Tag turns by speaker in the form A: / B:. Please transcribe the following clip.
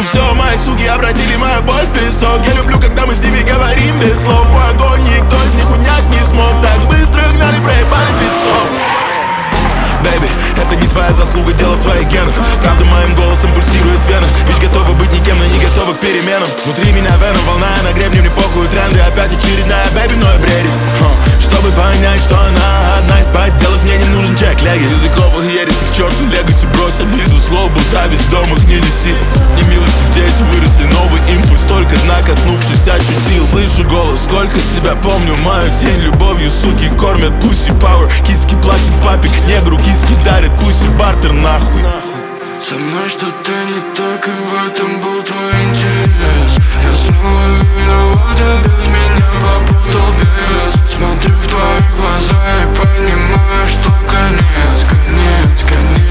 A: все, мои суки обратили мою боль в песок. Я люблю, когда мы с ними говорим без слов. Мой огонь никто из них унять не смог. Так быстро гнали, проебали пит-стоп. Бэйби, это не твоя заслуга, дело в твоих генах. Правда моим голосом пульсирует вена. Ведь готова быть никем, но не готова к переменам. Внутри меня вена, волна, на гребне, мне похуй тренды. Опять очередная бэйби, но и бредит. Чтобы понять, что она одна из подделок, мне не нужен чек, леги. Языковых ересей к черту, легаси брось обиду, злобу, зависть в домах не неси. Не милости в дети выросли, новый импульс, только дна коснувшись ощутил. Слышу голос, сколько себя помню, мою тень любовью, суки кормят пусси пауэр. Киски платят папик, негру киски дарят, пусси бартер нахуй.
B: Со мной что-то не так, и в этом был твой интерес. Я снова виноват, а без меня попутал без. Смотрю в твои глаза и понимаю, что конец, конец, конец.